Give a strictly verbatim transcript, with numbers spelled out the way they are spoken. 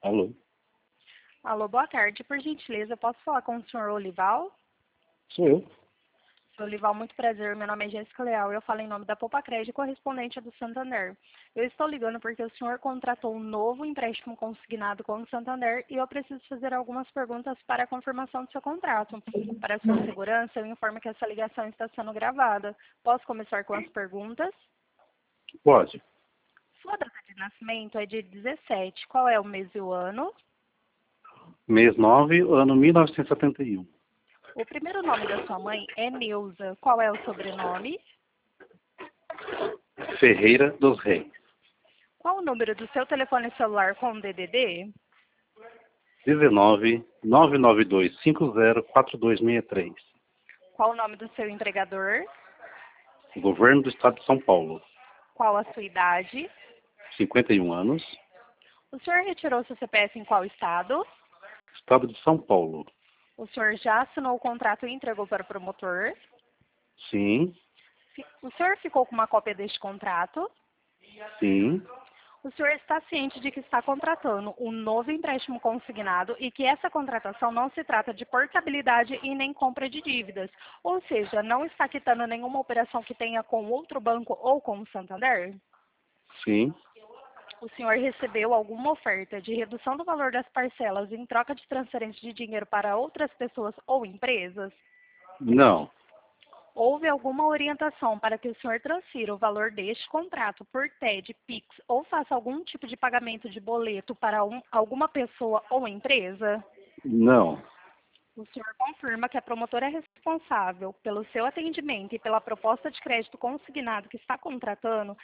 Alô? Alô, boa tarde. Por gentileza, eu posso falar com o senhor Olival? Sou eu. Senhor Olival, muito prazer. Meu nome é Jéssica Leal e eu falo em nome da Poupa Crédito, correspondente do Santander. Eu estou ligando porque o senhor contratou um novo empréstimo consignado com o Santander e eu preciso fazer algumas perguntas para a confirmação do seu contrato. Para a sua segurança, eu informo que essa ligação está sendo gravada. Posso começar com as perguntas? Pode. Sua data de nascimento é de dezessete. Qual é o mês e o ano? Mês nove, ano mil novecentos e setenta e um. O primeiro nome da sua mãe é Neuza. Qual é o sobrenome? Ferreira dos Reis. Qual o número do seu telefone celular com D D D? dezenove, nove nove dois cinco zero quatro dois seis três. Qual o nome do seu empregador? Governo do Estado de São Paulo. Qual a sua idade? cinquenta e um anos. O senhor retirou seu C P F em qual estado? Estado de São Paulo. O senhor já assinou o contrato e entregou para o promotor? Sim. Fi- O senhor ficou com uma cópia deste contrato? Sim. O senhor está ciente de que está contratando um novo empréstimo consignado e que essa contratação não se trata de portabilidade e nem compra de dívidas, ou seja, não está quitando nenhuma operação que tenha com outro banco ou com o Santander? Sim. O senhor recebeu alguma oferta de redução do valor das parcelas em troca de transferência de dinheiro para outras pessoas ou empresas? Não. Houve alguma orientação para que o senhor transfira o valor deste contrato por T E D, Pix ou faça algum tipo de pagamento de boleto para um- alguma pessoa ou empresa? Não. O senhor confirma que a promotora é responsável pelo seu atendimento e pela proposta de crédito consignado que está contratando